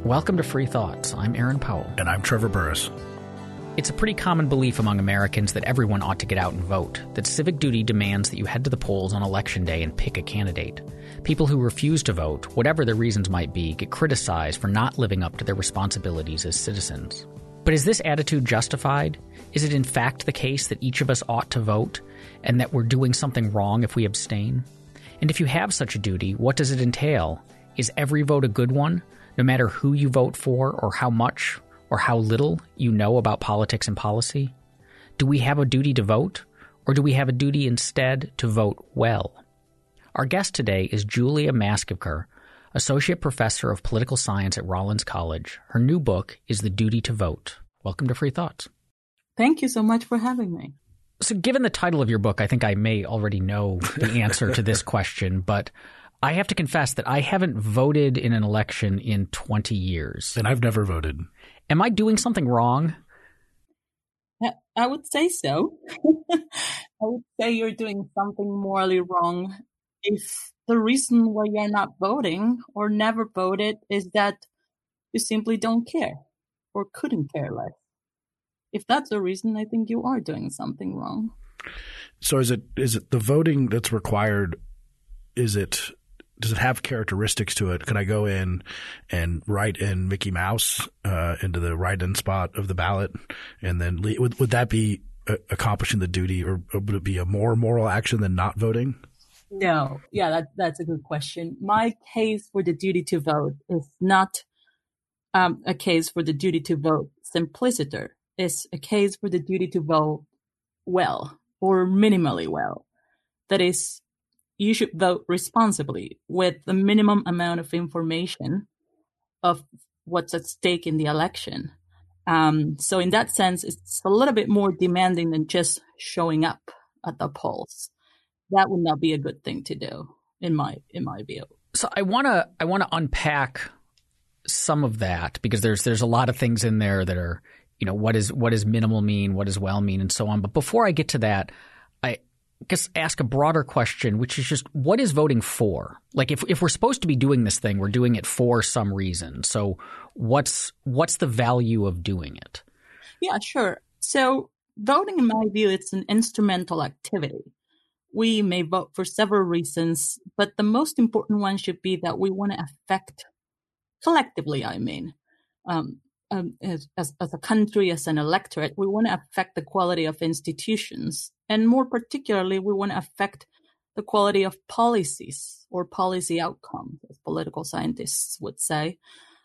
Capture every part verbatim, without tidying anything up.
Welcome to Free Thoughts. I'm Aaron Powell. And I'm Trevor Burrus. It's a pretty common belief among Americans that everyone ought to get out and vote, that civic duty demands that you head to the polls on Election Day and pick a candidate. People who refuse to vote, whatever their reasons might be, get criticized for not living up to their responsibilities as citizens. But is this attitude justified? Is it in fact the case that each of us ought to vote, and that we're doing something wrong if we abstain? And if you have such a duty, what does it entail? Is every vote a good one, no matter who you vote for or how much or how little you know about politics and policy? Do we have a duty to vote, or do we have a duty instead to vote well? Our guest today is Julia Maskivker, Associate Professor of Political Science at Rollins College. Her new book is The Duty to Vote. Welcome to Free Thoughts. Thank you so much for having me. So given the title of your book, I think I may already know the answer to this question, but I have to confess that I haven't voted in an election in twenty years. And I've never voted. Am I doing something wrong? I would say so. I would say you're doing something morally wrong if the reason why you're not voting or never voted is that you simply don't care or couldn't care less. If that's the reason, I think you are doing something wrong. So is it is it the voting that's required, is it – does it have characteristics to it? Could I go in and write in Mickey Mouse uh, into the write-in spot of the ballot, and then le- would would that be uh, accomplishing the duty, or, or would it be a more moral action than not voting? No, yeah, that that's a good question. My case for the duty to vote is not um, a case for the duty to vote simpliciter. It's a case for the duty to vote well or minimally well. That is, you should vote responsibly with the minimum amount of information of what's at stake in the election. Um, so in that sense, it's a little bit more demanding than just showing up at the polls. That would not be a good thing to do, in my in my view. So I want to I want to unpack some of that, because there's there's a lot of things in there that are, you know, what is what does minimal mean, what does well mean, and so on. But before I get to that, I guess ask a broader question, which is just, what is voting for? Like, if if we're supposed to be doing this thing, we're doing it for some reason. So what's what's the value of doing it? Yeah, sure. So voting, in my view, it's an instrumental activity. We may vote for several reasons, but the most important one should be that we want to affect collectively, I mean, um, um, as, as, as a country, as an electorate, we want to affect the quality of institutions. And more particularly, we want to affect the quality of policies or policy outcomes, as political scientists would say.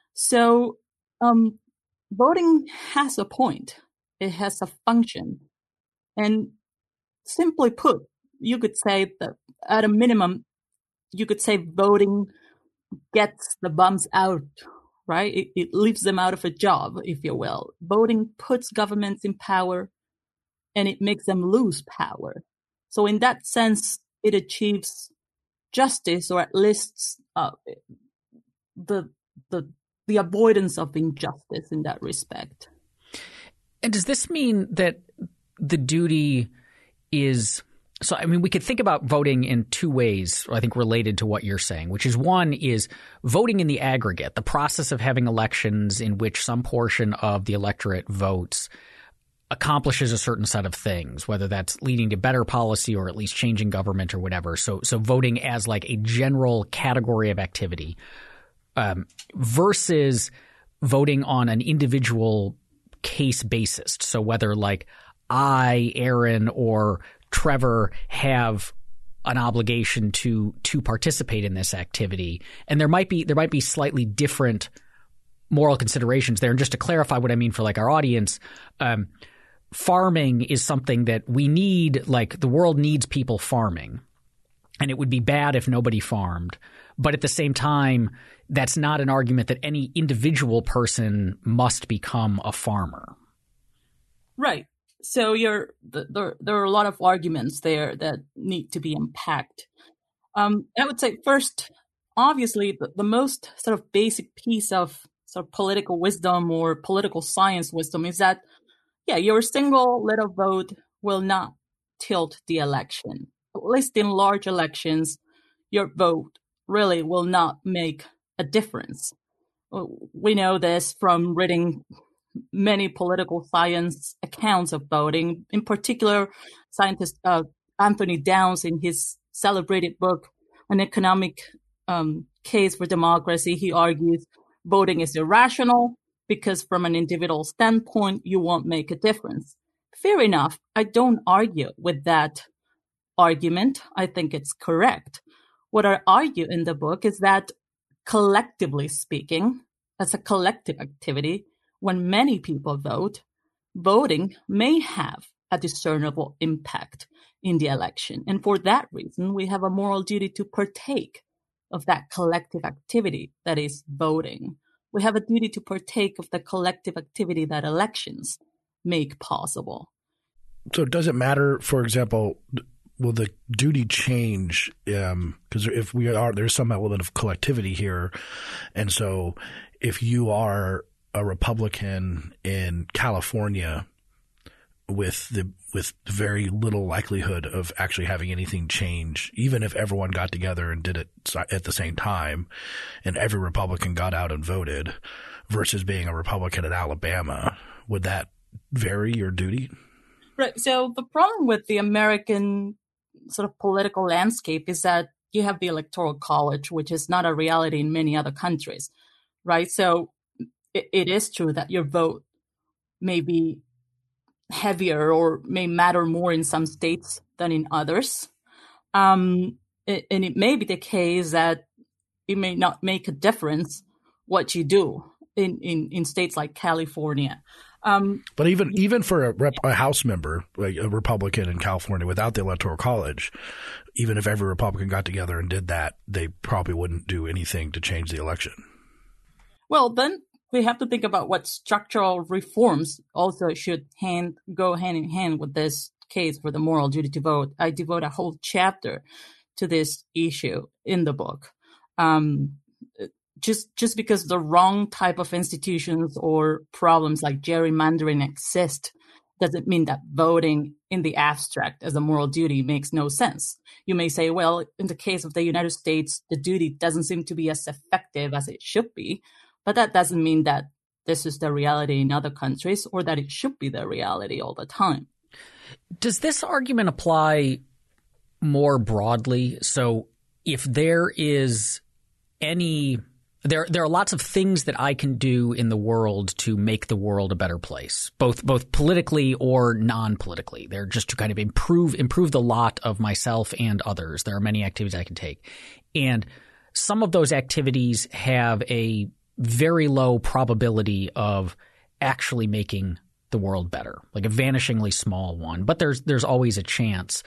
So um, voting has a point. It has a function. And simply put, you could say that at a minimum, you could say voting gets the bums out, right? It, it leaves them out of a job, if you will. Voting puts governments in power, and it makes them lose power. So in that sense, it achieves justice, or at least uh, the the the avoidance of injustice in that respect. And does this mean that the duty is – so, I mean, we could think about voting in two ways, I think, related to what you're saying, which is, one is voting in the aggregate, the process of having elections in which some portion of the electorate votes accomplishes a certain set of things, whether that's leading to better policy or at least changing government or whatever. So so voting as like a general category of activity um, versus voting on an individual case basis. So whether like I, Aaron, or Trevor have an obligation to to participate in this activity, and there might be there might be slightly different moral considerations there. And just to clarify what I mean for like our audience, um, farming is something that we need. Like, the world needs people farming, and it would be bad if nobody farmed. But at the same time, that's not an argument that any individual person must become a farmer. Right. So you're, there, there are a lot of arguments there that need to be unpacked. Um, I would say first, obviously, the, the most sort of basic piece of sort of political wisdom or political science wisdom is that, yeah, your single little vote will not tilt the election. At least in large elections, your vote really will not make a difference. We know this from reading many political science accounts of voting. In particular, scientist uh, Anthony Downs, in his celebrated book, An Economic um, Case for Democracy, he argues voting is irrational because from an individual standpoint, you won't make a difference. Fair enough. I don't argue with that argument. I think it's correct. What I argue in the book is that collectively speaking, as a collective activity, when many people vote, voting may have a discernible impact in the election. And for that reason, we have a moral duty to partake of that collective activity that is voting. We have a duty to partake of the collective activity that elections make possible. So does it matter, for example, will the duty change? Because um, if we are, there's some element of collectivity here. And so if you are a Republican in California with the with very little likelihood of actually having anything change, even if everyone got together and did it at the same time and every Republican got out and voted, versus being a Republican in Alabama, would that vary your duty? Right. So the problem with the American sort of political landscape is that you have the Electoral College, which is not a reality in many other countries, right? So it, it is true that your vote may be heavier or may matter more in some states than in others. Um, it, and it may be the case that it may not make a difference what you do in, in, in states like California. Um, but even even for a, rep, a House member, like a Republican in California without the Electoral College, even if every Republican got together and did that, they probably wouldn't do anything to change the election. Well, then we have to think about what structural reforms also should hand go hand in hand with this case for the moral duty to vote. I devote a whole chapter to this issue in the book. Um, just just because the wrong type of institutions or problems like gerrymandering exist doesn't mean that voting in the abstract as a moral duty makes no sense. You may say, well, in the case of the United States, the duty doesn't seem to be as effective as it should be. But that doesn't mean that this is the reality in other countries or that it should be the reality all the time. Does this argument apply more broadly? So if there is any there there are lots of things that I can do in the world to make the world a better place, both both politically or non-politically. They're just to kind of improve improve the lot of myself and others. There are many activities I can take. And some of those activities have a very low probability of actually making the world better, like a vanishingly small one. But there's there's always a chance.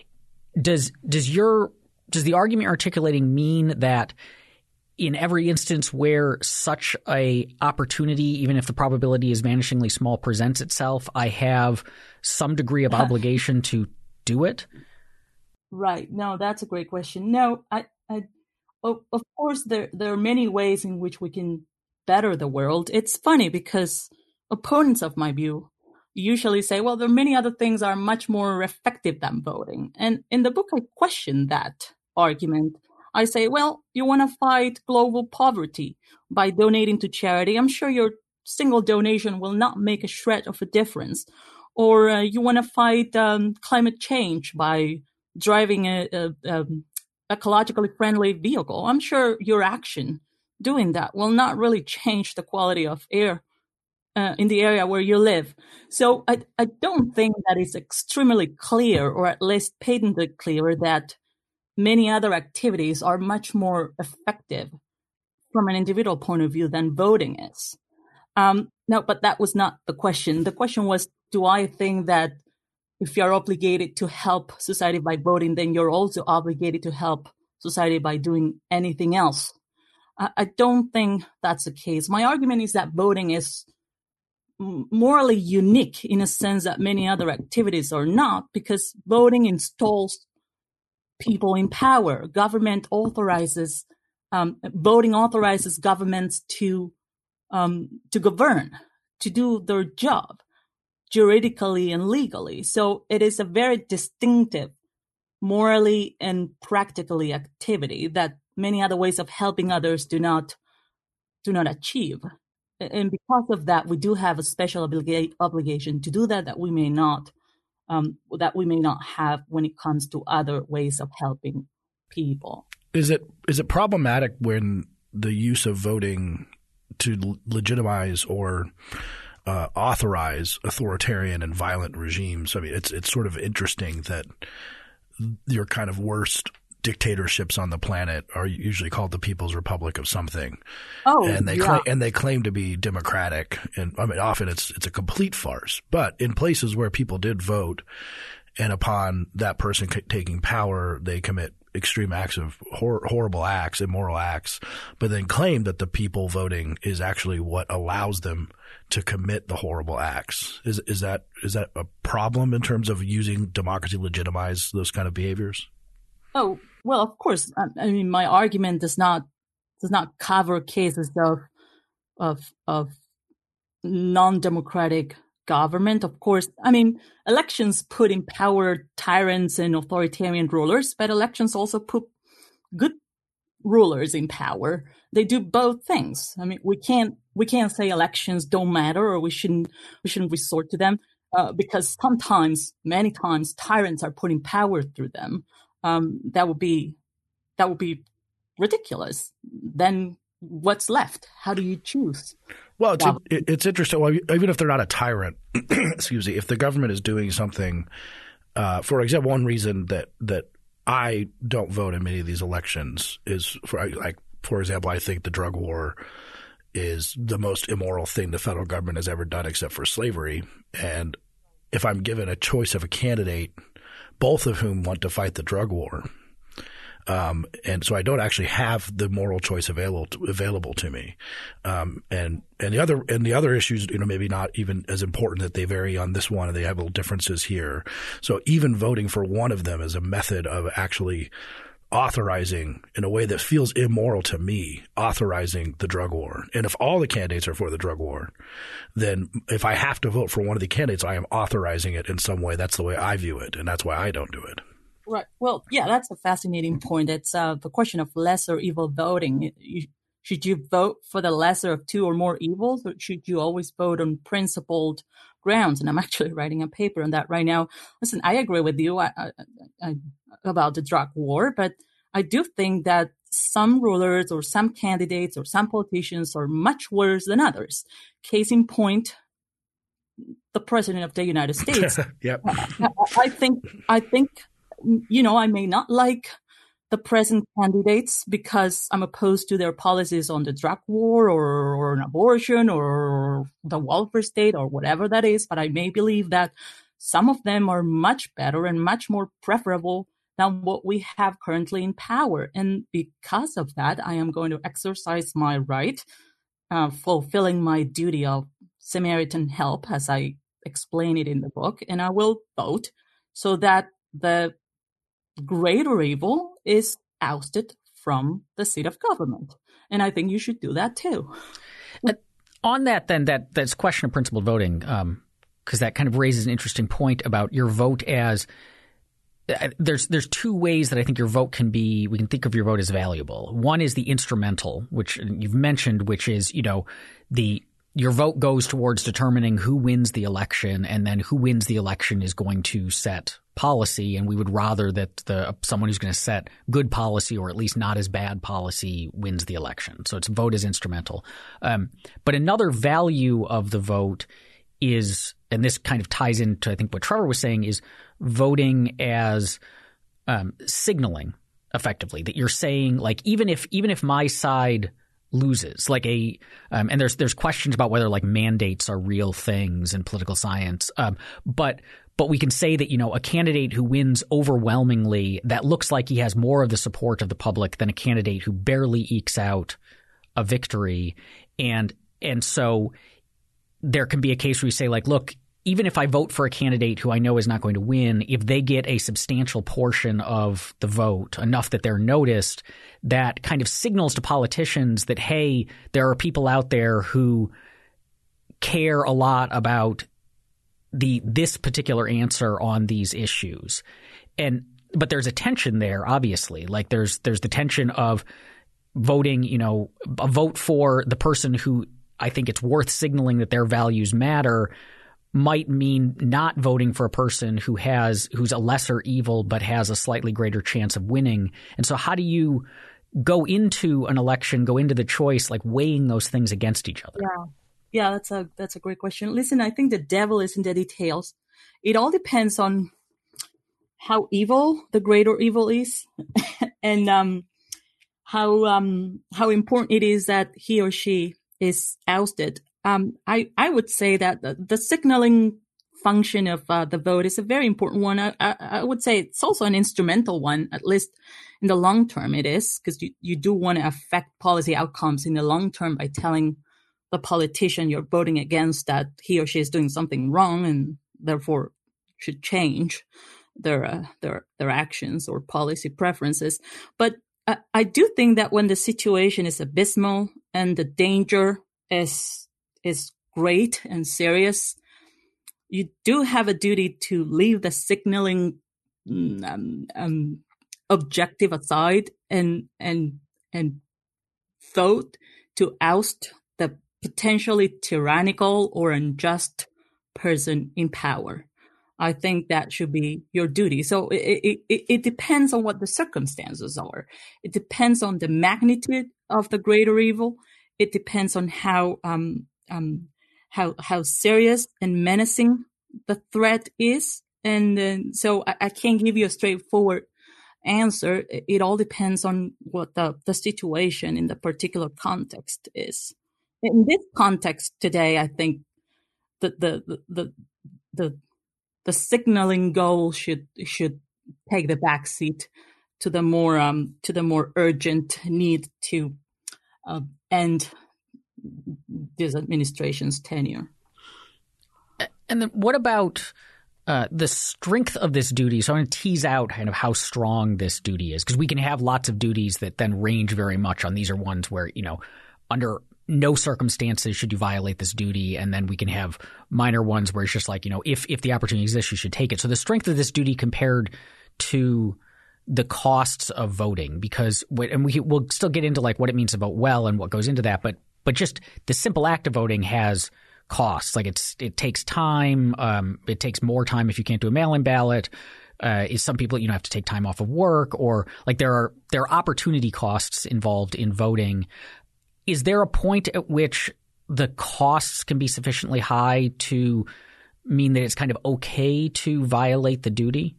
Does does your does the argument you're articulating mean that in every instance where such a opportunity, even if the probability is vanishingly small, presents itself, I have some degree of obligation to do it? Right. No, that's a great question. No, I, I Of, of course, there there are many ways in which we can better the world. It's funny because opponents of my view usually say, well, there are many other things that are much more effective than voting. And in the book, I question that argument. I say, well, you want to fight global poverty by donating to charity. I'm sure your single donation will not make a shred of a difference. Or uh, you want to fight um, climate change by driving a, a, a ecologically friendly vehicle. I'm sure your action doing that will not really change the quality of air uh, in the area where you live. So I, I don't think that it's extremely clear, or at least patently clear, that many other activities are much more effective from an individual point of view than voting is. Um, no, but that was not the question. The question was, do I think that if you're obligated to help society by voting, then you're also obligated to help society by doing anything else? I, I don't think that's the case. My argument is that voting is morally unique in a sense that many other activities are not, because voting installs people in power. Government authorizes, um, voting authorizes governments to um, to govern, to do their job juridically and legally. So it is a very distinctive, morally and practically activity that many other ways of helping others do not do not achieve. And because of that, we do have a special obliga- obligation to do that that we may not um, that we may not have when it comes to other ways of helping people. Is it is it problematic when the use of voting to legitimize or uh, authorize authoritarian and violent regimes? I mean, it's it's sort of interesting that your kind of worst dictatorships on the planet are usually called the People's Republic of something. Oh, and they yeah. claim, and they claim to be democratic. And I mean, often it's it's a complete farce. But in places where people did vote, and upon that person c- taking power, they commit extreme acts of hor- horrible acts, immoral acts, but then claim that the people voting is actually what allows them to commit the horrible acts. Is is that is that a problem in terms of using democracy to legitimize those kind of behaviors? Oh, well, of course. I, I mean, my argument does not does not cover cases of of of non-democratic government. Of course, I mean, elections put in power tyrants and authoritarian rulers, but elections also put good rulers in power. They do both things. I mean, we can't we can't say elections don't matter or we shouldn't we shouldn't resort to them uh, because sometimes, many times, tyrants are putting power through them. Um, that would be that would be ridiculous. Then what's left? How do you choose? Well, it's um, it, it's interesting. Well, even if they're not a tyrant, excuse me, if the government is doing something, uh, for example, one reason that that I don't vote in many of these elections is for like, for example, I think the drug war is the most immoral thing the federal government has ever done, except for slavery. And if I'm given a choice of a candidate, both of whom want to fight the drug war. Um, and so I don't actually have the moral choice available to, available to me. Um, and, and the other, and the other issues, you know, maybe not even as important that they vary on this one and they have little differences here. So even voting for one of them is a method of actually authorizing in a way that feels immoral to me, authorizing the drug war. And if all the candidates are for the drug war, then if I have to vote for one of the candidates, I am authorizing it in some way. That's the way I view it. And that's why I don't do it. Right. Well, yeah, that's a fascinating point. It's uh, the question of lesser evil voting. You, should you vote for the lesser of two or more evils, or should you always vote on principled grounds? And I'm actually writing a paper on that right now. Listen, I agree with you I, I, I, about the drug war, but I do think that some rulers or some candidates or some politicians are much worse than others. Case in point, the president of the United States. Yep. I, I think, I think, you know, I may not like the present candidates because I'm opposed to their policies on the drug war or, or an abortion or the welfare state or whatever that is. But I may believe that some of them are much better and much more preferable than what we have currently in power. And because of that, I am going to exercise my right, uh, fulfilling my duty of Samaritan help, as I explain it in the book. And I will vote so that the greater evil is ousted from the seat of government. And I think you should do that too. Uh, on that, then, that that's question of principled voting, um, because that kind of raises an interesting point about your vote as uh, there's there's two ways that I think your vote can be. We can think of your vote as valuable. One is the instrumental, which you've mentioned, which is, you know, the your vote goes towards determining who wins the election, and then who wins the election is going to set policy. And we would rather that the someone who's going to set good policy, or at least not as bad policy, wins the election. So its vote is instrumental. Um, but another value of the vote is, and this kind of ties into I think what Trevor was saying, is voting as um, signaling effectively that you're saying, like, even if even if my side loses, like a um, and there's there's questions about whether like mandates are real things in political science, um, but but we can say that, you know, a candidate who wins overwhelmingly, that looks like he has more of the support of the public than a candidate who barely ekes out a victory, and and so there can be a case where you say, like, look, even if I vote for a candidate who I know is not going to win, if they get a substantial portion of the vote, enough that they're noticed, that kind of signals to politicians that, hey, there are people out there who care a lot about the this particular answer on these issues. And but there's a tension there, obviously. Like there's there's the tension of voting, you know, a vote for the person who I think it's worth signaling that their values matter might mean not voting for a person who has who's a lesser evil but has a slightly greater chance of winning. And so how do you go into an election, go into the choice, like weighing those things against each other? Yeah, yeah, that's a that's a great question. Listen, I think the devil is in the details. It all depends on how evil the greater evil is, and um, how um, how important it is that he or she is ousted. Um, I I would say that the, the signaling function of uh, the vote is a very important one. I, I, I would say it's also an instrumental one, at least in the long term. It is, because you, you do want to affect policy outcomes in the long term by telling the politician you're voting against that he or she is doing something wrong and therefore should change their uh, their their actions or policy preferences. But I, I do think that when the situation is abysmal and the danger is is great and serious, you do have a duty to leave the signaling um, um, objective aside and and and vote to oust the potentially tyrannical or unjust person in power. I think that should be your duty. So it, it, it depends on what the circumstances are. It depends on the magnitude of the greater evil. It depends on how um, um, how how serious and menacing the threat is. And uh, so I, I can't give you a straightforward answer. It all depends on what the, the situation in the particular context is. In this context today, I think that the the the the, the signaling goal should should take the backseat to the more um, to the more urgent need to uh, end this administration's tenure. And then what about uh, the strength of this duty? So I'm going to tease out kind of how strong this duty is, because we can have lots of duties that then range very much on these are ones where, you know, under no circumstances should you violate this duty. And then we can have minor ones where it's just like, you know, if, if the opportunity exists, you should take it. So the strength of this duty compared to the costs of voting, because and we we'll still get into like what it means to vote well and what goes into that. But but just the simple act of voting has costs. Like it's it takes time. Um, it takes more time if you can't do a mail-in ballot. Uh, is some people, you know, have to take time off of work, or like there are there are opportunity costs involved in voting. Is there a point at which the costs can be sufficiently high to mean that it's kind of okay to violate the duty?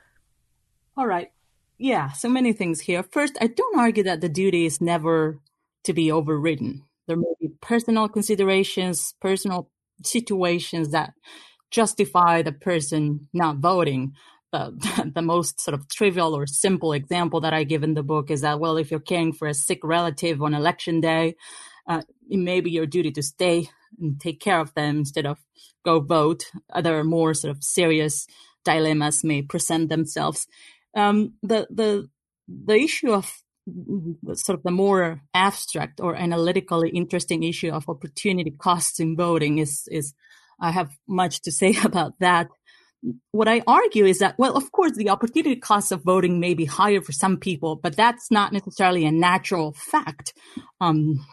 All right. Yeah, so many things here. First, I don't argue that the duty is never to be overridden. There may be personal considerations, personal situations that justify the person not voting. The, the most sort of trivial or simple example that I give in the book is that, well, if you're caring for a sick relative on election day, uh, it may be your duty to stay and take care of them instead of go vote. Other more sort of serious dilemmas may present themselves. Um, the the the issue of sort of the more abstract or analytically interesting issue of opportunity costs in voting is is I have much to say about that. What I argue is that, well, of course, the opportunity costs of voting may be higher for some people, but that's not necessarily a natural fact. Um,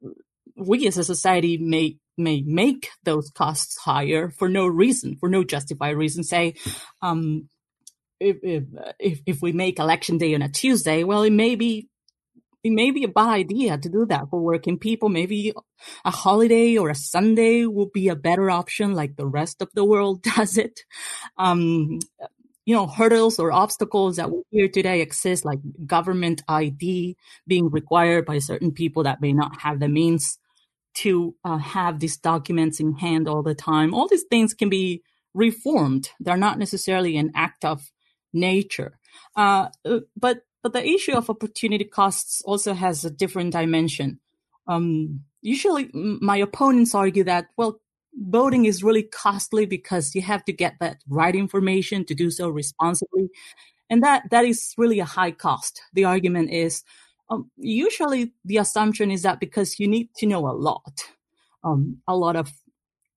we as a society may may make those costs higher for no reason, for no justified reason. Say, um, if, if if we make election day on a Tuesday, well, it may be it may be a bad idea to do that for working people. Maybe a holiday or a Sunday will be a better option, like the rest of the world does it. Um, you know, hurdles or obstacles that we hear today exist, like government I D being required by certain people that may not have the means to uh, have these documents in hand all the time. All these things can be reformed. They're not necessarily an act of nature. Uh, but But the issue of opportunity costs also has a different dimension. Um, usually my opponents argue that, well, voting is really costly because you have to get that right information to do so responsibly. And that, that is really a high cost. The argument is, um, usually the assumption is that because you need to know a lot, um, a lot of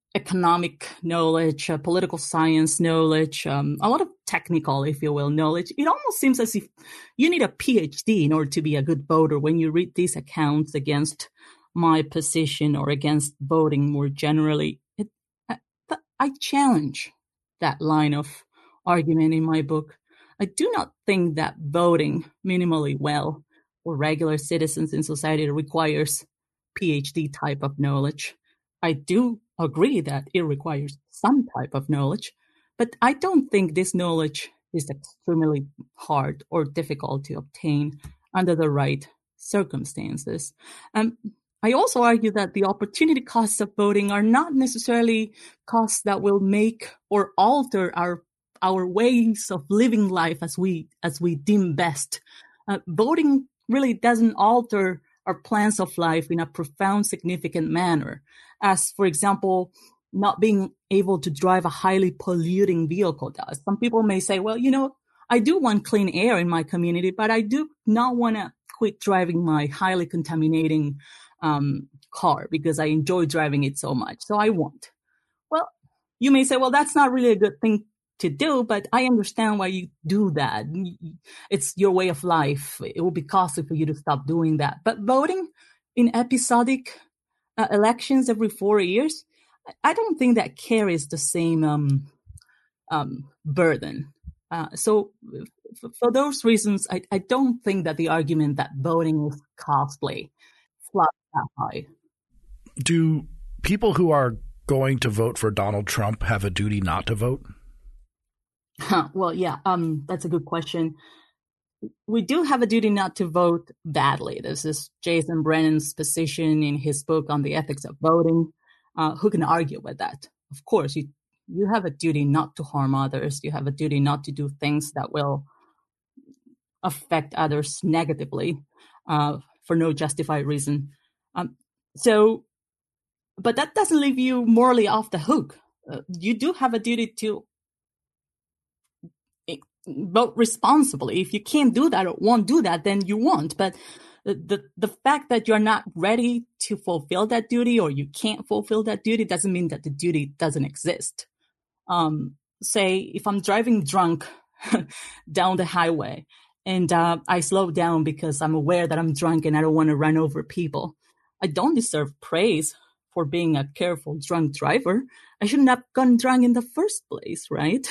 economic knowledge, uh, political science knowledge, um, a lot of technical, if you will, knowledge. It almost seems as if you need a P H D in order to be a good voter when you read these accounts against my position or against voting more generally. It, I, I challenge that line of argument in my book. I do not think that voting minimally well for regular citizens in society requires P H D type of knowledge. I do agree that it requires some type of knowledge, but I don't think this knowledge is extremely hard or difficult to obtain under the right circumstances. Um, I also argue that the opportunity costs of voting are not necessarily costs that will make or alter our our ways of living life as we as we deem best. Uh, voting really doesn't alter our plans of life in a profound, significant manner. As, for example, not being able to drive a highly polluting vehicle does. Some people may say, well, you know, I do want clean air in my community, but I do not want to quit driving my highly contaminating um, car because I enjoy driving it so much. So I won't. Well, you may say, well, that's not really a good thing to do, but I understand why you do that. It's your way of life. It will be costly for you to stop doing that. But voting in episodic uh, elections every four years, I don't think that carries the same um, um, burden. Uh, so f- for those reasons, I, I don't think that the argument that voting is costly flies that high. Do people who are going to vote for Donald Trump have a duty not to vote? Huh, well, yeah, um, that's a good question. We do have a duty not to vote badly. This is Jason Brennan's position in his book on the ethics of voting. Uh, who can argue with that? Of course, you you have a duty not to harm others. You have a duty not to do things that will affect others negatively uh, for no justified reason. Um, so, but that doesn't leave you morally off the hook. Uh, you do have a duty to vote responsibly. If you can't do that or won't do that, then you won't. But the, the the fact that you're not ready to fulfill that duty or you can't fulfill that duty doesn't mean that the duty doesn't exist. Um, say if I'm driving drunk down the highway and uh, I slow down because I'm aware that I'm drunk and I don't want to run over people, I don't deserve praise for being a careful drunk driver. I shouldn't have gone drunk in the first place, right?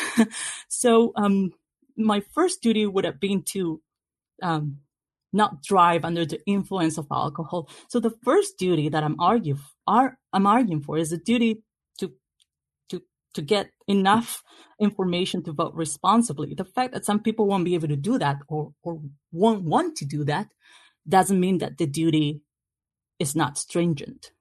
so um, my first duty would have been to um, not drive under the influence of alcohol. So the first duty that I'm arguing are I'm arguing for is a duty to to to get enough information to vote responsibly. The fact that some people won't be able to do that or or won't want to do that doesn't mean that the duty is not stringent.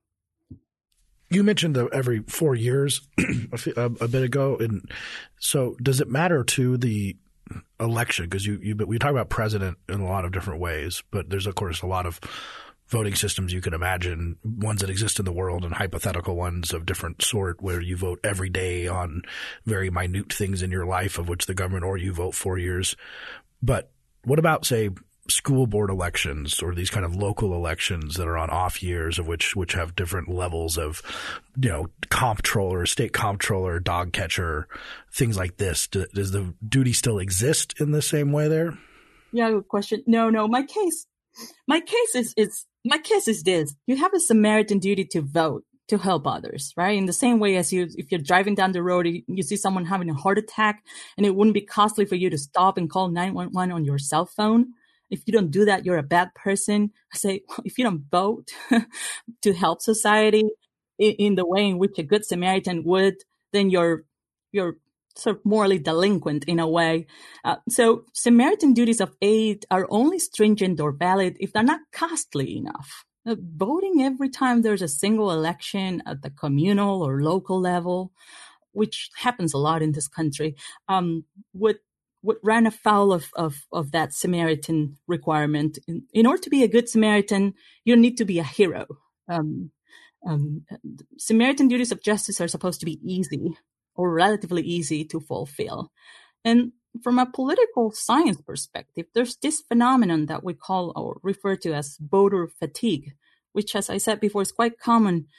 You mentioned the every four years a, a bit ago, and so does it matter to the election? Because you, you we talk about president in a lot of different ways, but there's of course a lot of voting systems you can imagine, ones that exist in the world and hypothetical ones of different sort, where you vote every day on very minute things in your life of which the government, or you vote four years. But what about, say, school board elections or these kind of local elections that are on off years, of which which have different levels of, you know, comptroller, state comptroller, dog catcher, things like this? Do, does the duty still exist in the same way there? Yeah, good question. No, no. My case, my case is is my case is this: you have a Samaritan duty to vote to help others, right? In the same way as you, if you're driving down the road, you, you see someone having a heart attack, and it wouldn't be costly for you to stop and call nine one one on your cell phone. If you don't do that, you're a bad person. I say, well, if you don't vote to help society in, in the way in which a good Samaritan would, then you're you're sort of morally delinquent in a way. Uh, so Samaritan duties of aid are only stringent or valid if they're not costly enough. Uh, voting every time there's a single election at the communal or local level, which happens a lot in this country, um, would would run afoul of, of, of that Samaritan requirement. In, in order to be a good Samaritan, you don't need to be a hero. Um, um, Samaritan duties of justice are supposed to be easy or relatively easy to fulfill. And from a political science perspective, there's this phenomenon that we call or refer to as voter fatigue, which, as I said before, is quite common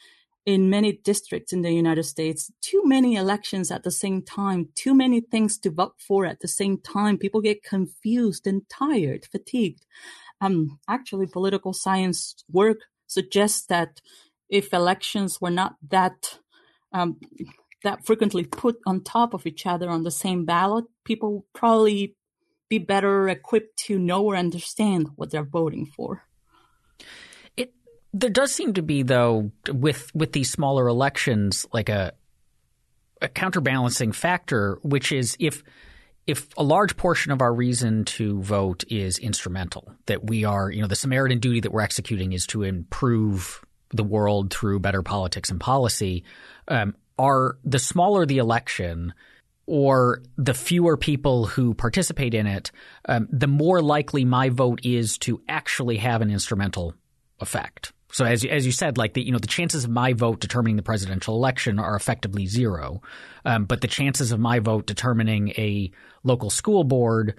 in many districts in the United States, too many elections at the same time, too many things to vote for at the same time. People get confused and tired, fatigued. Um, actually, political science work suggests that if elections were not that um, that frequently put on top of each other on the same ballot, people would probably be better equipped to know or understand what they're voting for. It there does seem to be, though, with with these smaller elections, like a a counterbalancing factor, which is if if a large portion of our reason to vote is instrumental, that we are, you know, the Samaritan duty that we're executing is to improve the world through better politics and policy, um, are the smaller the election or the fewer people who participate in it, um, the more likely my vote is to actually have an instrumental effect. So as as you said, like the you know the chances of my vote determining the presidential election are effectively zero, um, but the chances of my vote determining a local school board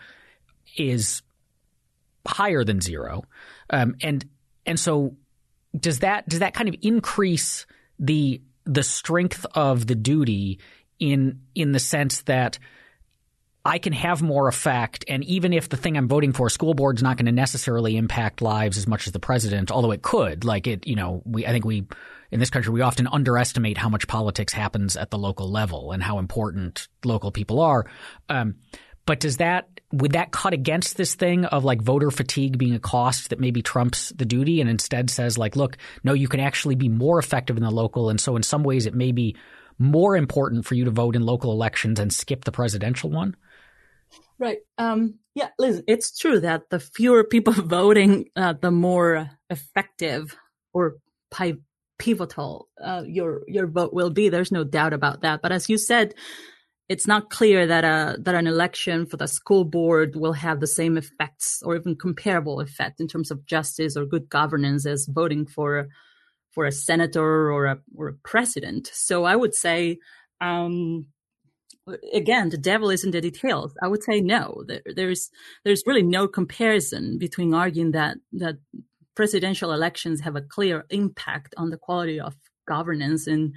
is higher than zero, um, and and so does that does that kind of increase the the strength of the duty in in the sense that I can have more effect, and even if the thing I'm voting for, school board's not going to necessarily impact lives as much as the president, although it could. Like it, you know, we I think we in this country we often underestimate how much politics happens at the local level and how important local people are. Um, but does that would that cut against this thing of like voter fatigue being a cost that maybe trumps the duty, and instead says like, look, no, you can actually be more effective in the local, and so in some ways it may be more important for you to vote in local elections and skip the presidential one? Right. Um, yeah, listen, it's true that the fewer people voting, uh, the more effective or pi- pivotal uh, your your vote will be. There's no doubt about that. But as you said, it's not clear that a that an election for the school board will have the same effects or even comparable effect in terms of justice or good governance as voting for for a senator or a or a president. So I would say. Um, Again, the devil is in the details. I would say no. There, there's there's really no comparison between arguing that that presidential elections have a clear impact on the quality of governance and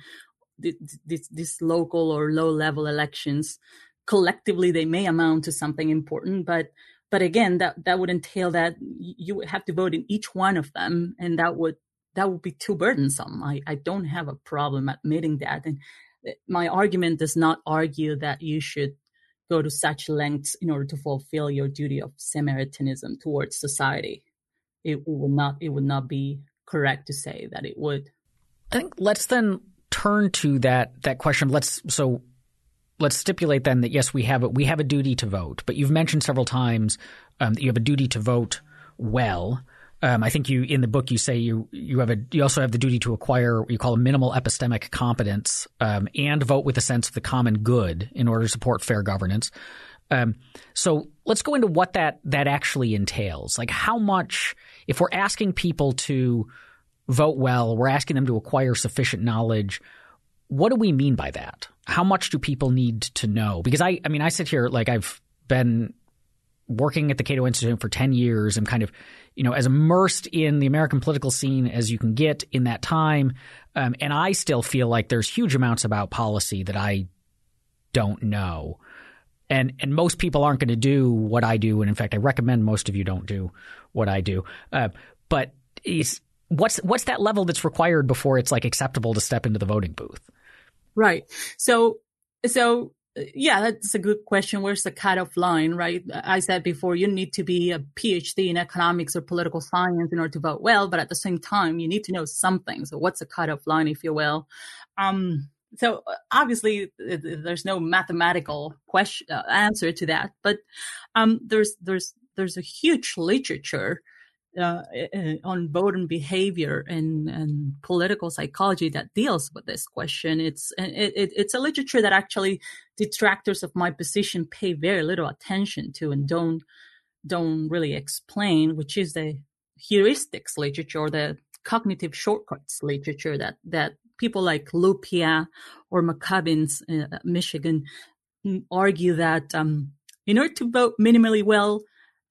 these these local or low level elections. Collectively, they may amount to something important, but but again, that that would entail that you would have to vote in each one of them, and that would that would be too burdensome. I, I don't have a problem admitting that. And my argument does not argue that you should go to such lengths in order to fulfill your duty of Samaritanism towards society. It would not. It would not be correct to say that it would. I think let's then turn to that that question. Let's so let's stipulate then that yes, we have a, we have a duty to vote, but you've mentioned several times um, that you have a duty to vote well. Um, I think you in the book you say you you have a you also have the duty to acquire what you call a minimal epistemic competence um, and vote with a sense of the common good in order to support fair governance. Um, so let's go into what that that actually entails. Like how much, if we're asking people to vote well, we're asking them to acquire sufficient knowledge. What do we mean by that? How much do people need to know? Because I I mean I sit here like I've been working at the Cato Institute for ten years. I'm kind of, you know, as immersed in the American political scene as you can get in that time. Um, and I still feel like there's huge amounts about policy that I don't know. And and most people aren't going to do what I do. And in fact, I recommend most of you don't do what I do. Uh, but is, what's what's that level that's required before it's like acceptable to step into the voting booth? Right. So so. Yeah, that's a good question. Where's the cutoff line, right? I said before, you need to be a P H D in economics or political science in order to vote well, but at the same time, you need to know something. So what's the cutoff line, if you will? Um, so obviously, there's no mathematical question uh, answer to that, but um, there's there's there's a huge literature Uh, on voting behavior and, and political psychology that deals with this question. It's it, it, it's a literature that actually detractors of my position pay very little attention to and don't don't really explain, which is the heuristics literature or the cognitive shortcuts literature that that people like Lupia or McCubbins, uh, Michigan, argue that um, in order to vote minimally well,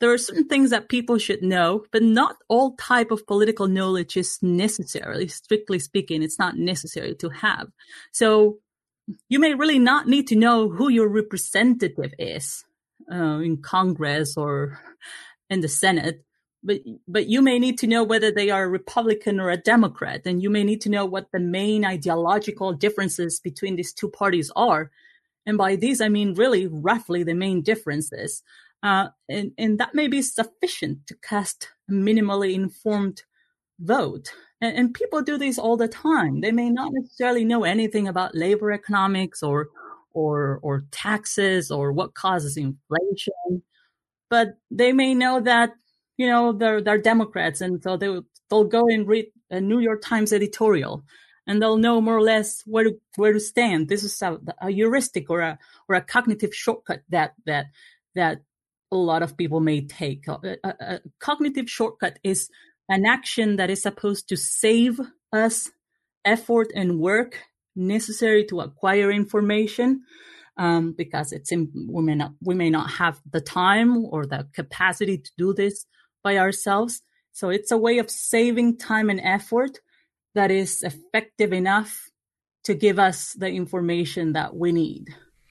there are certain things that people should know, but not all type of political knowledge is necessarily, strictly speaking, it's not necessary to have. So you may really not need to know who your representative is uh, in Congress or in the Senate, but but you may need to know whether they are a Republican or a Democrat, and you may need to know what the main ideological differences between these two parties are. And by these, I mean really roughly the main differences. Uh, and, and that may be sufficient to cast a minimally informed vote. And, and people do this all the time. They may not necessarily know anything about labor economics or or or taxes or what causes inflation, but they may know that, you know, they're they're Democrats, and so they they'll go and read a New York Times editorial, and they'll know more or less where to where to stand. This is a, a heuristic or a or a cognitive shortcut that that that a lot of people may take. A, a, a cognitive shortcut is an action that is supposed to save us effort and work necessary to acquire information, um, because it's in, we may not we may not have the time or the capacity to do this by ourselves. So it's a way of saving time and effort that is effective enough to give us the information that we need.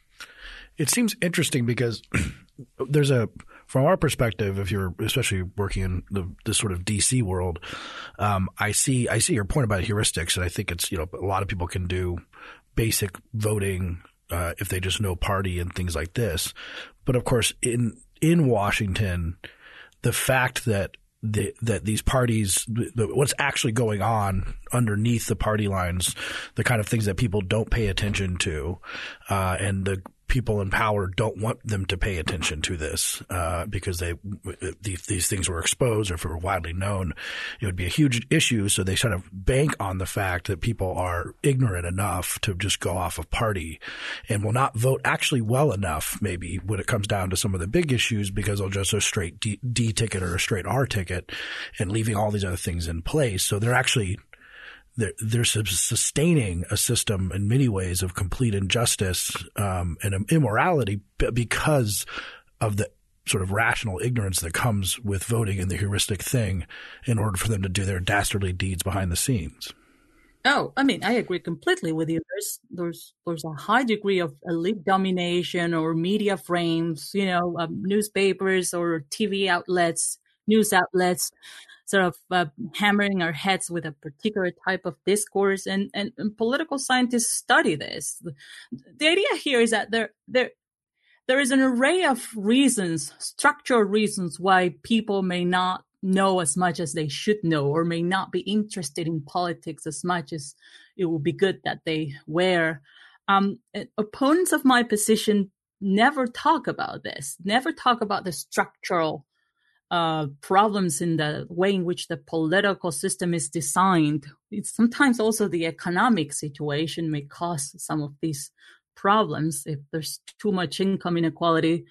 It seems interesting because there's a, from our perspective, if you're especially working in the this sort of D C world, um, I see I see your point about heuristics, and I think it's, you know, a lot of people can do basic voting uh, if they just know party and things like this. But of course, in in Washington, the fact that The, that these parties, the, what's actually going on underneath the party lines, the kind of things that people don't pay attention to, uh, and the people in power don't want them to pay attention to this, uh, because they, these, these things were exposed, or if it were widely known, it would be a huge issue. So they sort of bank on the fact that people are ignorant enough to just go off of party and will not vote actually well enough, maybe, when it comes down to some of the big issues, because they'll just a straight D, D ticket or a straight R ticket, and leaving all these other things in place. So they're actually they're, they're sustaining a system in many ways of complete injustice um, and immorality because of the sort of rational ignorance that comes with voting in the heuristic thing in order for them to do their dastardly deeds behind the scenes. Oh, I mean, I agree completely with you. There's there's there's a high degree of elite domination or media frames, you know, um, newspapers or T V outlets, news outlets, sort of uh, hammering our heads with a particular type of discourse, and, and, and political scientists study this. The, the idea here is that there there there is an array of reasons, structural reasons, why people may not know as much as they should know, or may not be interested in politics as much as it would be good that they were. Um, opponents of my position never talk about this, never talk about the structural Uh, problems in the way in which the political system is designed. It's sometimes also the economic situation may cause some of these problems. If there's too much income inequality,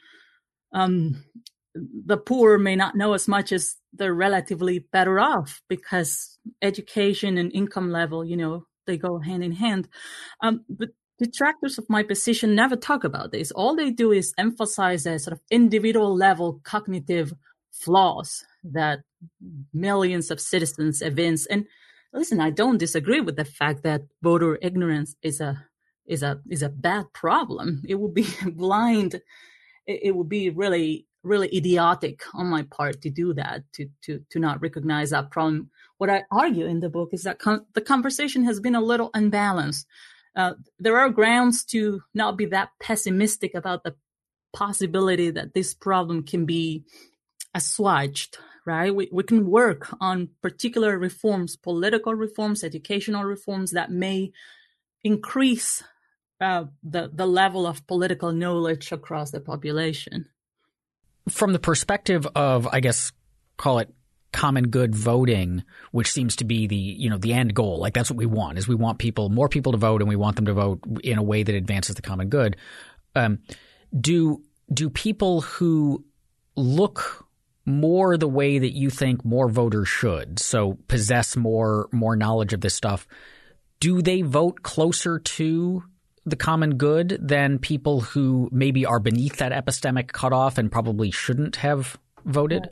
um, the poor may not know as much as they're relatively better off, because education and income level, you know, they go hand in hand. Um, but detractors of my position never talk about this. All they do is emphasize a sort of individual level cognitive flaws that millions of citizens evince. And listen, I don't disagree with the fact that voter ignorance is a is a is a bad problem. It would be blind. It, it would be really really idiotic on my part to do that, to to to not recognize that problem. What I argue in the book is that con- the conversation has been a little unbalanced. Uh, there are grounds to not be that pessimistic about the possibility that this problem can be assuaged, right? We we can work on particular reforms, political reforms, educational reforms that may increase uh, the the level of political knowledge across the population. From the perspective of, I guess, call it common good voting, which seems to be the, you know, the end goal. Like that's what we want, is we want people, more people to vote, and we want them to vote in a way that advances the common good. Um, do do people who look more the way that you think more voters should, so possess more more knowledge of this stuff, do they vote closer to the common good than people who maybe are beneath that epistemic cutoff and probably shouldn't have voted?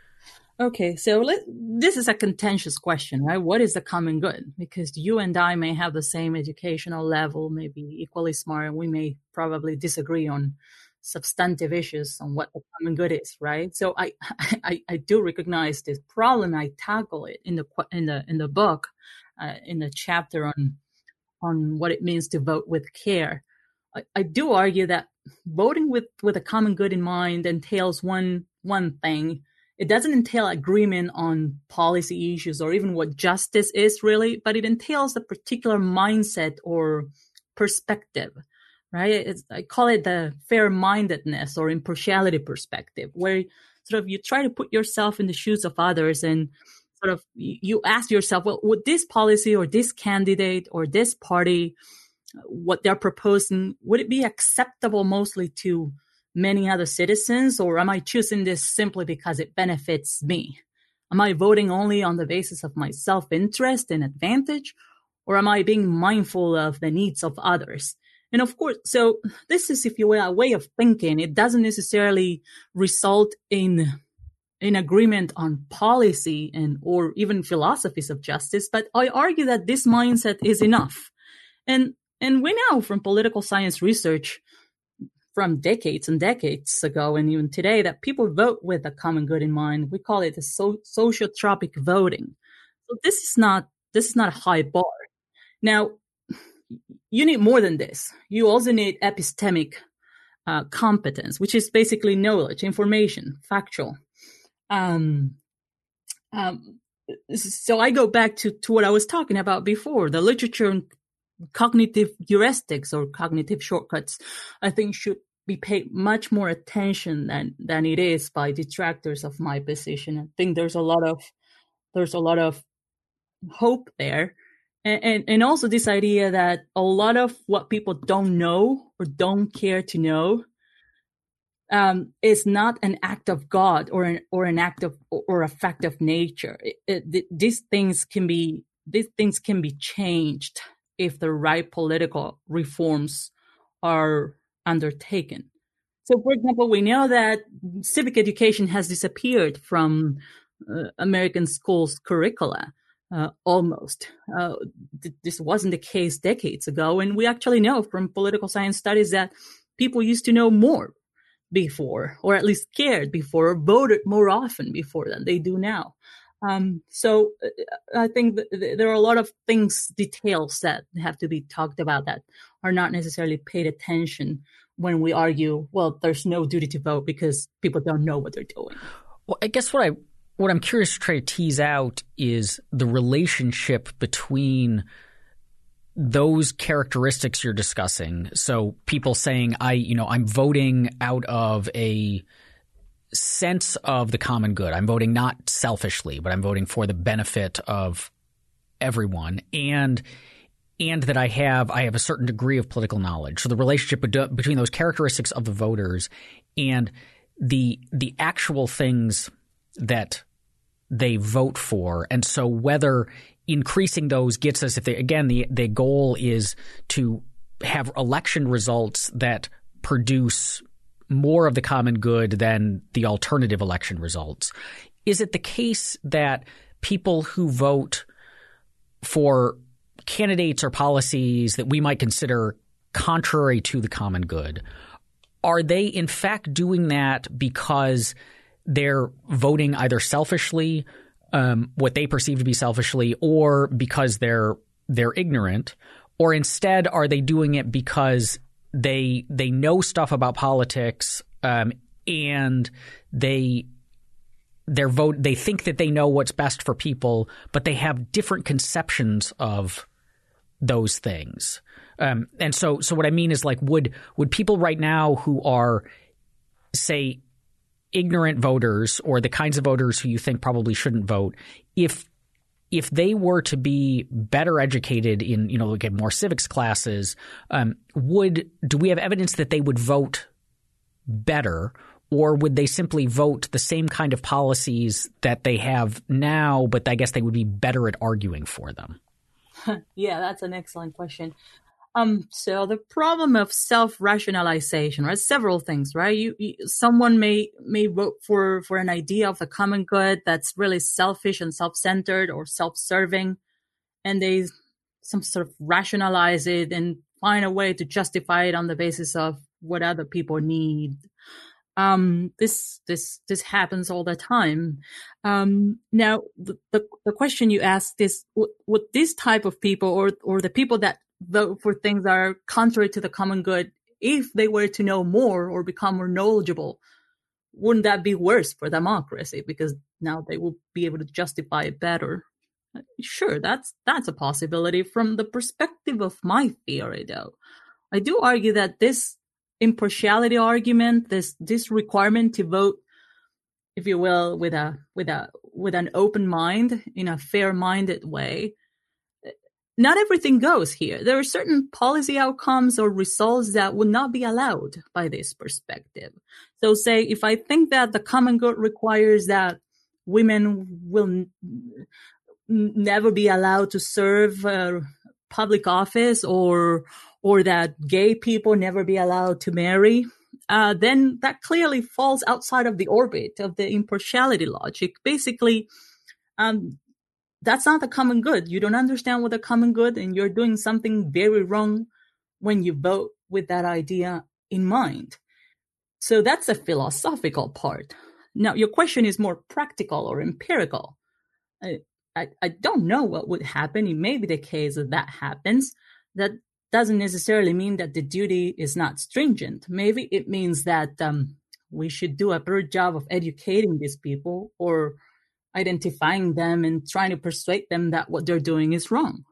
Okay, so let, this is a contentious question, right? What is the common good? Because you and I may have the same educational level, maybe equally smart, and we may probably disagree on substantive issues on what the common good is, right? So I, I, I do recognize this problem. I tackle it in the in the in the book, uh, in the chapter on on what it means to vote with care. I, I do argue that voting with with a common good in mind entails one one thing. It doesn't entail agreement on policy issues or even what justice is really, but it entails a particular mindset or perspective, right? It's, I call it the fair-mindedness or impartiality perspective, where sort of you try to put yourself in the shoes of others and sort of you ask yourself, well, would this policy or this candidate or this party, what they're proposing, would it be acceptable mostly to many other citizens, or am I choosing this simply because it benefits me? Am I voting only on the basis of my self-interest and advantage, or am I being mindful of the needs of others? And of course, so this is, if you will, a way of thinking. It doesn't necessarily result in in agreement on policy and or even philosophies of justice, but I argue that this mindset is enough. And and we know from political science research from decades and decades ago and even today that people vote with a common good in mind. We call it a so, sociotropic voting. So this is not this is not a high bar. Now, you need more than this. You also need epistemic uh, competence, which is basically knowledge, information, factual. Um, um, so I go back to, to what I was talking about before, the literature and cognitive heuristics or cognitive shortcuts, I think should be paid much more attention than, than it is by detractors of my position. I think there's a lot of, there's a lot of hope there. And, and, and also this idea that a lot of what people don't know or don't care to know um, is not an act of God or an, or an act of, or a fact of nature. It, it, these things can be, these things can be changed if the right political reforms are undertaken. So, for example, we know that civic education has disappeared from uh, American schools' curricula, uh, almost. Uh, th- this wasn't the case decades ago, and we actually know from political science studies that people used to know more before, or at least cared before, or voted more often before than they do now. Um, so I think th- there are a lot of things, details that have to be talked about that are not necessarily paid attention when we argue, well, there's no duty to vote because people don't know what they're doing. Well, I guess what I what I'm curious to try to tease out is the relationship between those characteristics you're discussing. So people saying, I, you know, I'm voting out of a sense of the common good. I'm voting not selfishly, but I'm voting for the benefit of everyone, and and that I have I have a certain degree of political knowledge. So the relationship be- between those characteristics of the voters and the the actual things that they vote for, and so whether increasing those gets us, if they, again the the goal is to have election results that produce more of the common good than the alternative election results. Is it the case that people who vote for candidates or policies that we might consider contrary to the common good, are they in fact doing that because they're voting either selfishly, um, what they perceive to be selfishly, or because they're they're ignorant, or instead are they doing it because They they know stuff about politics, um, and they their vote they think that they know what's best for people, but they have different conceptions of those things. Um, and so so what I mean is, like, would would people right now who are, say, ignorant voters, or the kinds of voters who you think probably shouldn't vote, if if they were to be better educated in, you know, get more civics classes, um, would do we have evidence that they would vote better, or would they simply vote the same kind of policies that they have now, but I guess they would be better at arguing for them? Yeah, that's an excellent question. Um, so the problem of self-rationalization, right? Several things, right? You, you, someone may, may vote for, for an idea of the common good that's really selfish and self-centered or self-serving, and they some sort of rationalize it and find a way to justify it on the basis of what other people need. Um, this, this, this happens all the time. Um, now the, the, the question you asked is, would, would this type of people or, or the people that vote for things that are contrary to the common good, if they were to know more or become more knowledgeable, wouldn't that be worse for democracy? Because now they will be able to justify it better. Sure, that's, that's a possibility. From the perspective of my theory, though, I do argue that this impartiality argument, this, this requirement to vote, if you will, with a, with a, with an open mind, in a fair-minded way, not everything goes here. There are certain policy outcomes or results that would not be allowed by this perspective. So say, if I think that the common good requires that women will n- never be allowed to serve uh, public office, or or that gay people never be allowed to marry, uh, then that clearly falls outside of the orbit of the impartiality logic. Basically, um, that's not the common good. You don't understand what the common good, and you're doing something very wrong when you vote with that idea in mind. So that's a philosophical part. Now, your question is more practical or empirical. I, I, I don't know what would happen. It may be the case that that happens. That doesn't necessarily mean that the duty is not stringent. Maybe it means that um, we should do a better job of educating these people, or identifying them and trying to persuade them that what they're doing is wrong.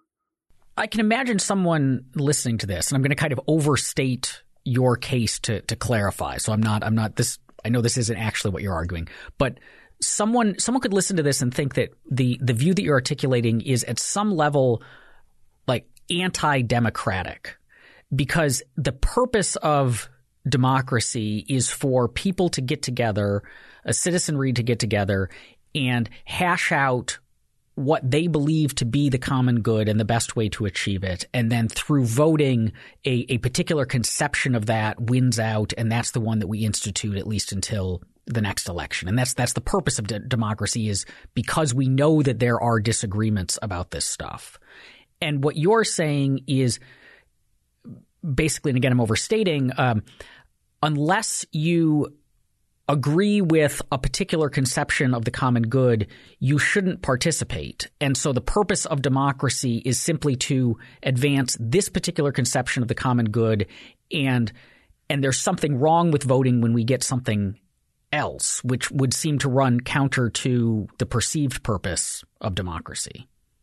I can imagine someone listening to this, and I'm going to kind of overstate your case to to clarify. So I'm not I'm not this I know this isn't actually what you're arguing, but someone someone could listen to this and think that the the view that you're articulating is at some level like anti-democratic, because the purpose of democracy is for people to get together, a citizenry to get together and hash out what they believe to be the common good and the best way to achieve it. And then through voting, a, a particular conception of that wins out, and that's the one that we institute at least until the next election. And that's that's the purpose of de- democracy, is because we know that there are disagreements about this stuff. And what you're saying is basically, and again, I'm overstating, um, unless you agree with a particular conception of the common good, you shouldn't participate. And so the purpose of democracy is simply to advance this particular conception of the common good, and and there's something wrong with voting when we get something else, which would seem to run counter to the perceived purpose of democracy.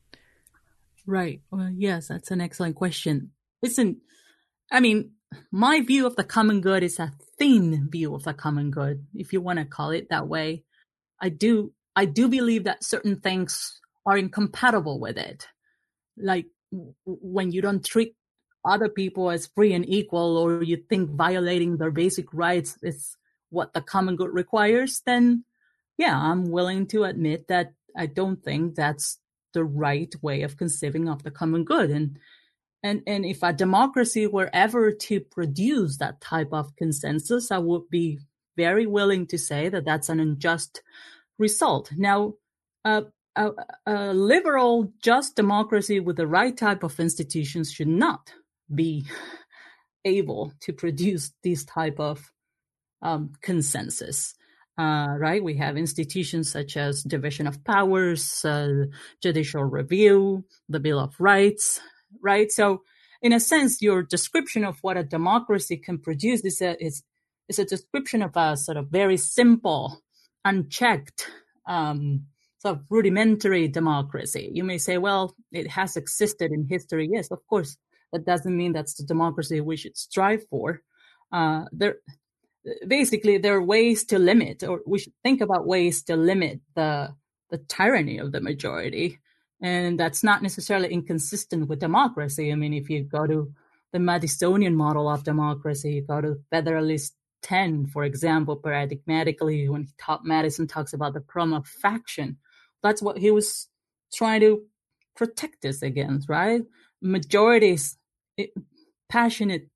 Right. Well, yes, that's an excellent question. Listen, I mean, my view of the common good is a thin view of the common good, if you want to call it that way. I do, I do believe that certain things are incompatible with it. Like w- when you don't treat other people as free and equal, or you think violating their basic rights is what the common good requires, then yeah, I'm willing to admit that I don't think that's the right way of conceiving of the common good. And And and if a democracy were ever to produce that type of consensus, I would be very willing to say that that's an unjust result. Now, uh, a, a liberal, just democracy with the right type of institutions should not be able to produce this type of um, consensus. Uh, right? We have institutions such as division of powers, uh, judicial review, the Bill of Rights. Right. So in a sense, your description of what a democracy can produce is a, is, is a description of a sort of very simple, unchecked, um, sort of rudimentary democracy. You may say, well, it has existed in history. Yes, of course. That doesn't mean that's the democracy we should strive for. Uh, there, basically, there are ways to limit, or we should think about ways to limit the the tyranny of the majority. And that's not necessarily inconsistent with democracy. I mean, if you go to the Madisonian model of democracy, you go to Federalist ten, for example, paradigmatically, when he talk, Madison talks about the problem of faction, that's what he was trying to protect us against, right? Majorities, it, passionate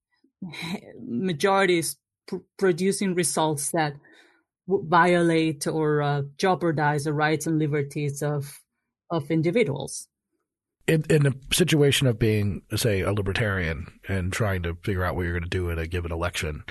majorities pr- producing results that w- violate or uh, jeopardize the rights and liberties of of individuals. In, in a situation of being, say, a libertarian and trying to figure out what you're going to do in a given election,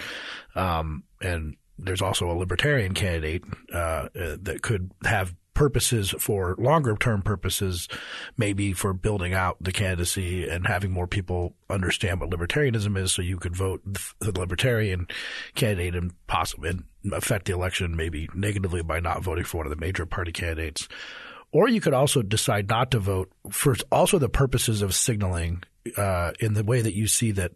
um, and there's also a libertarian candidate uh, that could have purposes for longer term purposes, maybe for building out the candidacy and having more people understand what libertarianism is, so you could vote the libertarian candidate and possibly and affect the election maybe negatively by not voting for one of the major party candidates. Or you could also decide not to vote for also the purposes of signaling uh, in the way that you see that,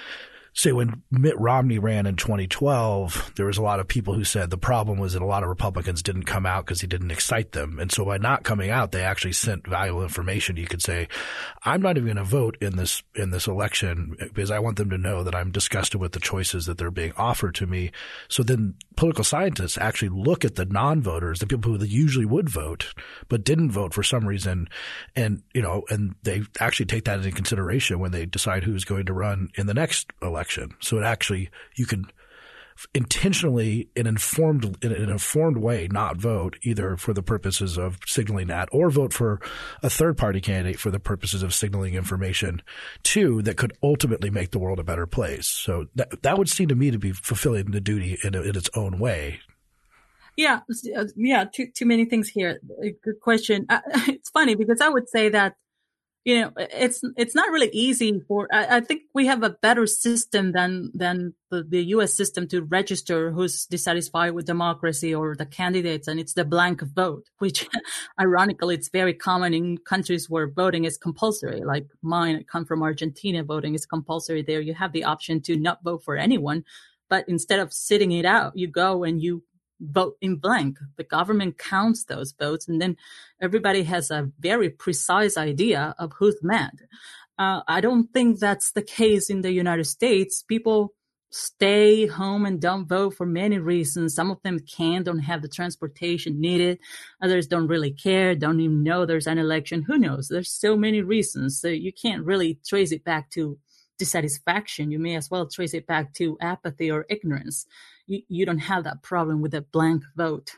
say, when Mitt Romney ran in twenty twelve, there was a lot of people who said the problem was that a lot of Republicans didn't come out because he didn't excite them. And so by not coming out, they actually sent valuable information. You could say, I'm not even going to vote in this in this election because I want them to know that I'm disgusted with the choices that they're being offered to me. So then political scientists actually look at the non-voters, the people who usually would vote but didn't vote for some reason, and you know, and they actually take that into consideration when they decide who's going to run in the next election. So it actually, you can intentionally, in informed, in an informed way, not vote either for the purposes of signaling that, or vote for a third party candidate for the purposes of signaling information too that could ultimately make the world a better place. So that that would seem to me to be fulfilling the duty in, in its own way. Yeah, yeah. Too too many things here. Good question. Uh, it's funny because I would say that, you know, it's it's not really easy for. I, I think we have a better system than than the, the U S system to register who's dissatisfied with democracy or the candidates, and it's the blank vote, which, ironically, it's very common in countries where voting is compulsory. Like mine, I come from Argentina, voting is compulsory there. You have the option to not vote for anyone, but instead of sitting it out, you go and you vote in blank. The government counts those votes, and then everybody has a very precise idea of who's mad. Uh, I don't think that's the case in the United States. People stay home and don't vote for many reasons. Some of them can, don't have the transportation needed. Others don't really care, don't even know there's an election. Who knows? There's so many reasons. So you can't really trace it back to dissatisfaction. You may as well trace it back to apathy or ignorance. You, you don't have that problem with a blank vote.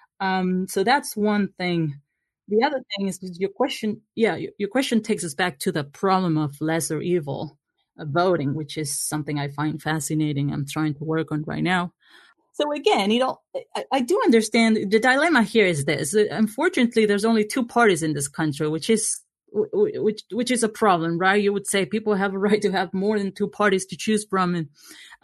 Um, so that's one thing. The other thing is your question. Yeah, your, your question takes us back to the problem of lesser evil uh, voting, which is something I find fascinating. I'm trying to work on right now. So again, you know, I, I do understand the dilemma here is this. Unfortunately, there's only two parties in this country, which is which which is a problem, right? You would say people have a right to have more than two parties to choose from, and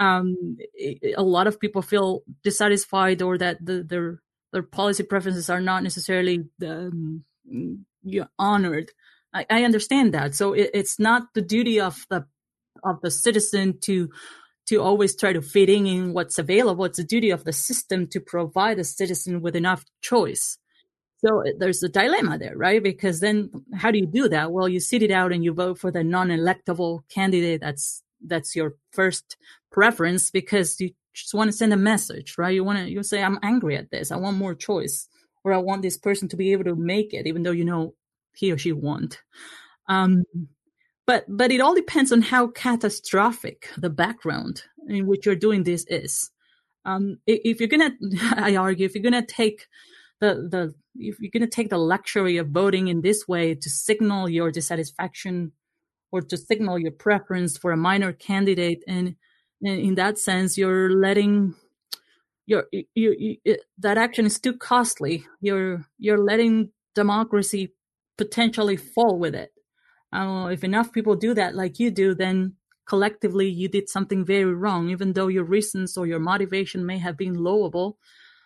um, a lot of people feel dissatisfied or that the, their their policy preferences are not necessarily um, you know, honored. I, I understand that. So it, it's not the duty of the of the citizen to to always try to fit in in what's available. It's the duty of the system to provide the citizen with enough choice. So there's a dilemma there, right? Because then how do you do that? Well, you sit it out and you vote for the non-electable candidate. That's that's your first preference because you just want to send a message, right? You want to you say, I'm angry at this. I want more choice, or I want this person to be able to make it, even though you know he or she won't. Um, but but it all depends on how catastrophic the background in which you're doing this is. Um, if you're gonna, I argue, if you're gonna take the the if you're going to take the luxury of voting in this way to signal your dissatisfaction or to signal your preference for a minor candidate, and, and in that sense, you're letting your you, you, you, that action is too costly. You're you're letting democracy potentially fall with it. Uh, if enough people do that like you do, then collectively you did something very wrong, even though your reasons or your motivation may have been loable.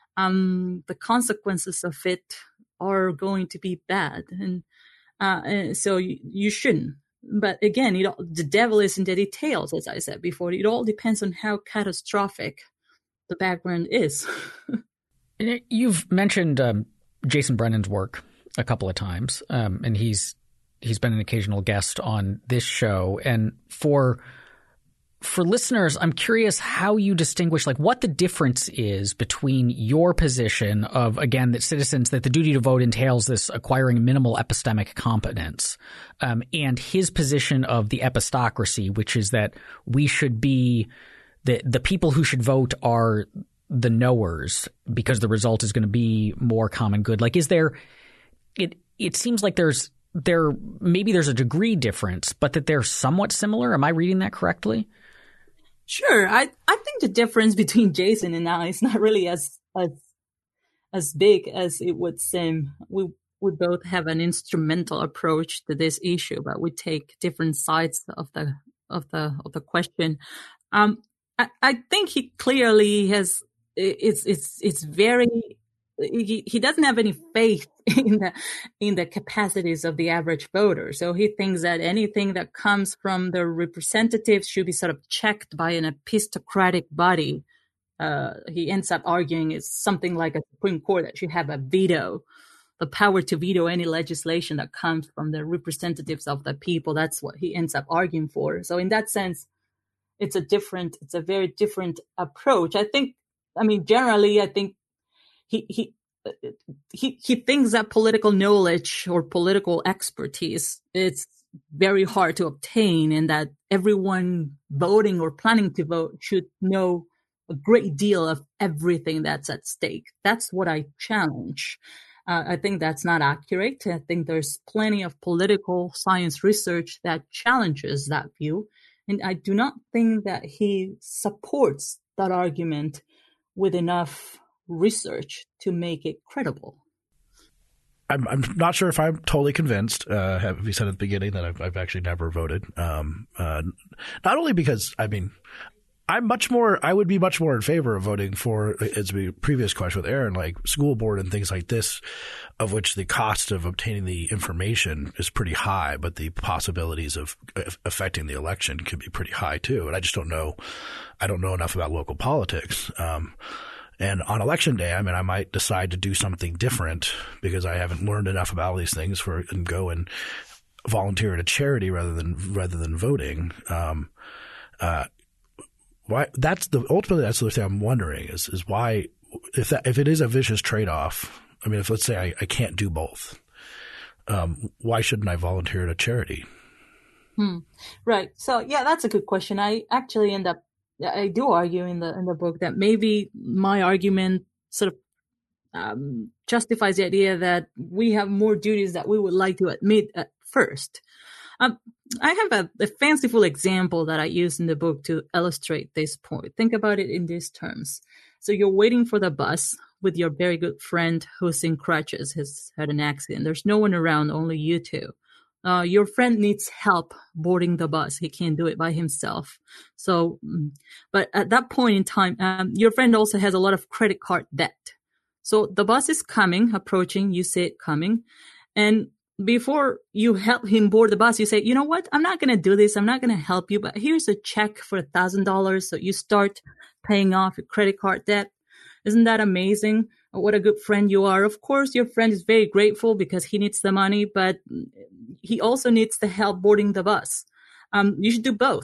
Um, the consequences of it are going to be bad, and, uh, and so you, you shouldn't. But again, it all, the devil is in the details, as I said before. It all depends on how catastrophic the background is. You've mentioned um, Jason Brennan's work a couple of times, um, and he's he's been an occasional guest on this show. And for for listeners, I'm curious how you distinguish, like, what the difference is between your position of, again, that citizens, that the duty to vote entails this acquiring minimal epistemic competence, um, and his position of the epistocracy, which is that we should be the the people who should vote are the knowers because the result is going to be more common good. Like, is there? It it seems like there's there maybe there's a degree difference, but that they're somewhat similar. Am I reading that correctly? Sure. I, I think the difference between Jason and I is not really as as as big as it would seem. We we both have an instrumental approach to this issue, but we take different sides of the of the of the question. Um, I, I think he clearly has. It's it's it's very. He, he doesn't have any faith in the in the capacities of the average voter. So he thinks that anything that comes from the representatives should be sort of checked by an epistocratic body. Uh, he ends up arguing it's something like a Supreme Court that should have a veto, the power to veto any legislation that comes from the representatives of the people. That's what he ends up arguing for. So in that sense, it's a different, it's a very different approach. I think, I mean, generally, I think He, he he he thinks that political knowledge or political expertise is very hard to obtain, and that everyone voting or planning to vote should know a great deal of everything that's at stake. That's what I challenge. Uh, I think that's not accurate. I think there's plenty of political science research that challenges that view, and I do not think that he supports that argument with enough research to make it credible. I'm, I'm not sure if I'm totally convinced. Uh, have we said at the beginning that I've, I've actually never voted? Um, uh, not only because, I mean, I'm much more, I would be much more in favor of voting for, as the previous question with Aaron, like school board and things like this, of which the cost of obtaining the information is pretty high, but the possibilities of affecting the election could be pretty high too. And I just don't know, I don't know enough about local politics. Um, And on election day, I mean, I might decide to do something different because I haven't learned enough about these things for and go and volunteer at a charity rather than rather than voting. Um, uh, why? That's the ultimately that's the thing I'm wondering is is why if that if it is a vicious trade off. I mean, if let's say I, I can't do both, um, why shouldn't I volunteer at a charity? Hmm. Right. So yeah, that's a good question. I actually end up. I do argue in the in the book that maybe my argument sort of um, justifies the idea that we have more duties that we would like to admit at first. Um, I have a, a fanciful example that I use in the book to illustrate this point. Think about it in these terms. So you're waiting for the bus with your very good friend who's in crutches, has had an accident. There's no one around, only you two. Uh, your friend needs help boarding the bus. He can't do it by himself. So, but at that point in time, um, your friend also has a lot of credit card debt. So the bus is coming, approaching, you see it coming. And before you help him board the bus, you say, you know what? I'm not going to do this. I'm not going to help you, but here's a check for a thousand dollars. So you start paying off your credit card debt. Isn't that amazing? What a good friend you are. Of course, your friend is very grateful because he needs the money, but he also needs the help boarding the bus. Um, you should do both.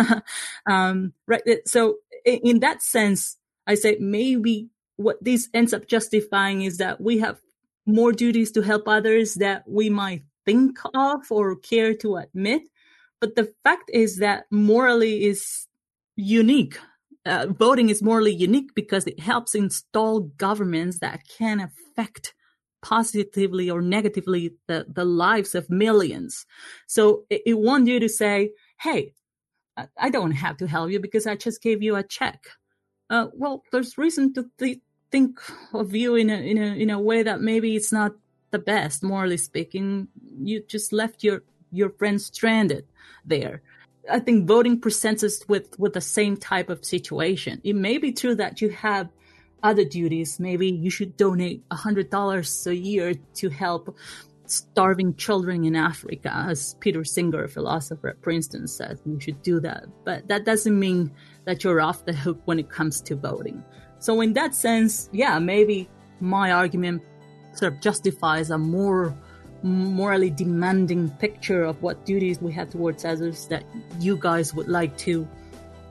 um, right. So in that sense, I say maybe what this ends up justifying is that we have more duties to help others that we might think of or care to admit. But the fact is that morally is unique. Uh, voting is morally unique because it helps install governments that can affect positively or negatively the, the lives of millions. So it, it wants you to say, hey, I, I don't have to help you because I just gave you a check. Uh, well, there's reason to th- think of you in a, in a, in a way that maybe it's not the best, morally speaking. You just left your, your friend stranded there. I think voting presents us with, with the same type of situation. It may be true that you have other duties. Maybe you should donate one hundred dollars a year to help starving children in Africa, as Peter Singer, a philosopher at Princeton, says you should do that. But that doesn't mean that you're off the hook when it comes to voting. So in that sense, yeah, maybe my argument sort of justifies a more morally demanding picture of what duties we have towards others that you guys would like to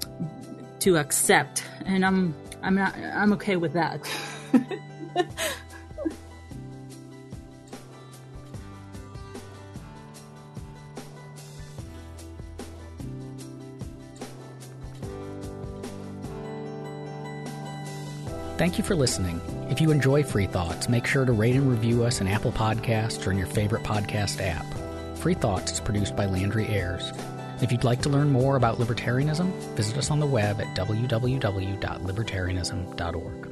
to accept, and I'm I'm not I'm okay with that. Thank you for listening. If you enjoy Free Thoughts, make sure to rate and review us in Apple Podcasts or in your favorite podcast app. Free Thoughts is produced by Landry Ayres. If you'd like to learn more about libertarianism, visit us on the web at w w w dot libertarianism dot org.